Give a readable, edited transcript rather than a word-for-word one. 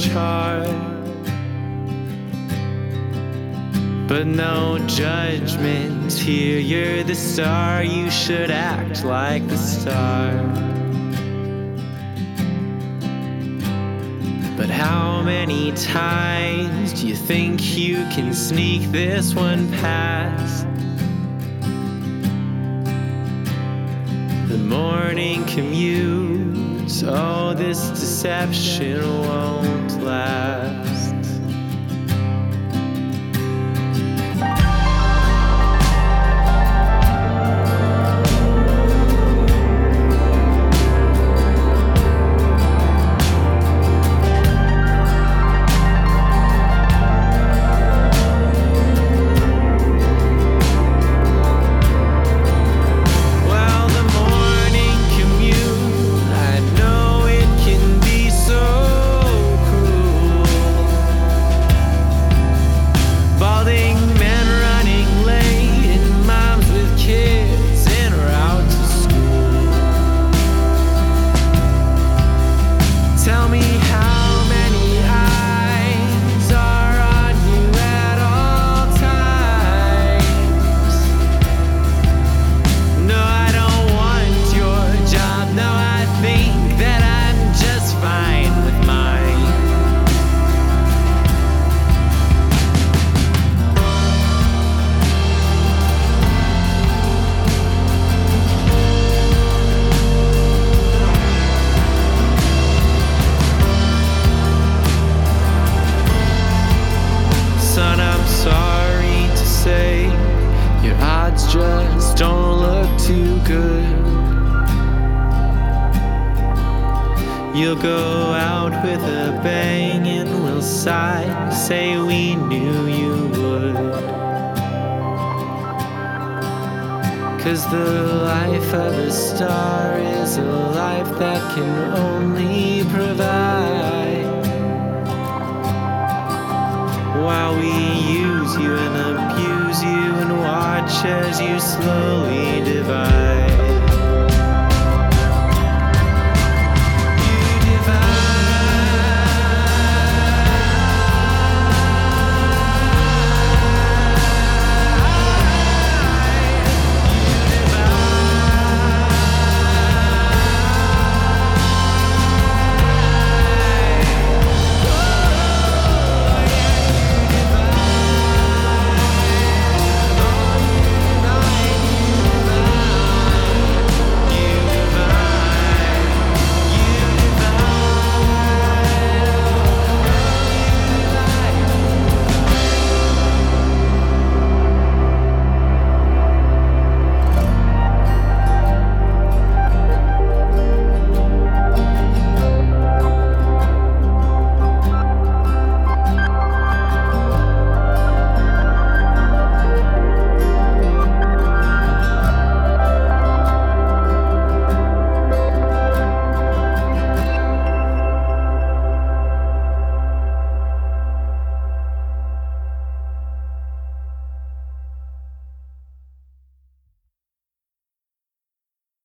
chart, but no judgment here. You're the star, you should act like the star. But how many times do you think you can sneak this one past? The morning commute, oh, this deception won't last. Sorry to say, your odds just don't look too good. You'll go out with a bang and we'll sigh, say we knew you would. 'Cause the life of a star is a life that can only provide, while we use you and abuse you and watch as you slowly divide.